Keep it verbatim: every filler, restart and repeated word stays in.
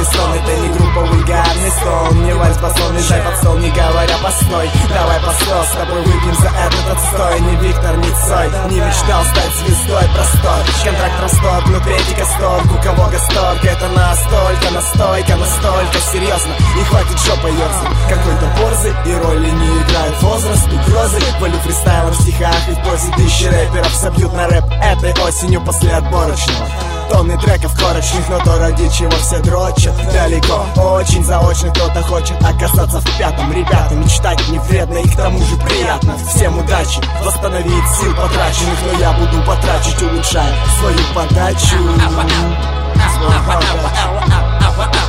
Вульгарный сон, это не группа вульгарный сон. Не вальс басовный, дай под стол, не говоря постой. Давай посол, с тобой выпьем за этот отстой. Не Виктор, не Цой, не мечтал стать звездой. Простой, контракт расток, внутри эти касторг. У кого гасторг, это настолько, настойка, настолько серьезно. И хватит жопой ерзать, какой-то борзый. И роли не играют возраст, угрозы. Валю фристайлом в стихах и в позе тысячи рэперов собьют на рэп этой осенью после отборочного. Тонны треков корочных, но то ради чего все дрочат. Далеко, очень заочно кто-то хочет оказаться в пятом. Ребята, мечтать не вредно и к тому же приятно. Всем удачи, восстановить сил потраченных. Но я буду потрачить, улучшая свою подачу. Свою подачу.